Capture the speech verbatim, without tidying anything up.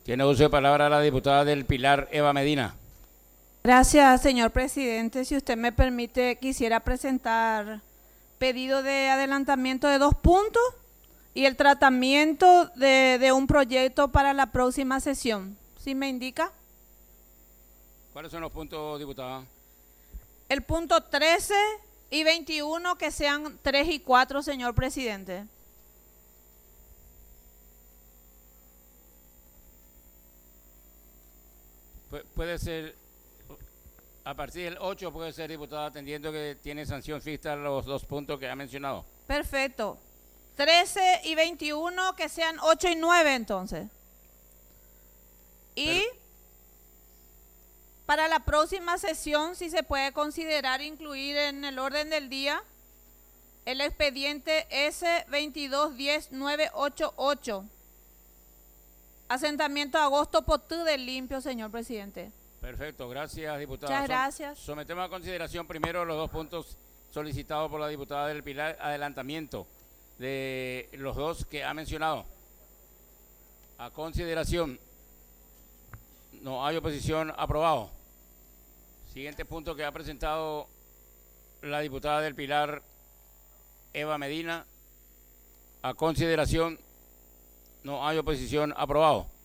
Tiene uso de palabra la diputada del Pilar, Eva Medina. Gracias, señor presidente. Si usted me permite, quisiera presentar pedido de adelantamiento de dos puntos y el tratamiento de, de un proyecto para la próxima sesión. ¿Sí me indica? ¿Cuáles son los puntos, diputada? El punto trece y veintiuno, que sean tres y cuatro, señor presidente. Pu puede ser, a partir del ocho puede ser, diputada, atendiendo que tiene sanción fiscal los dos puntos que ha mencionado. Perfecto. trece y veintiuno, que sean ocho y nueve entonces. Y Pero, para la próxima sesión, si se puede considerar incluir en el orden del día el expediente S veintidós diez nueve ochenta y ocho. Asentamiento Agosto Potú del Limpio, señor presidente. perfecto, gracias, diputada. Muchas gracias. Sometemos a consideración primero los dos puntos solicitados por la diputada del Pilar, adelantamiento de los dos que ha mencionado. A consideración, no hay oposición, aprobado. Siguiente punto que ha presentado la diputada del Pilar, Eva Medina. A consideración, no hay oposición, aprobado.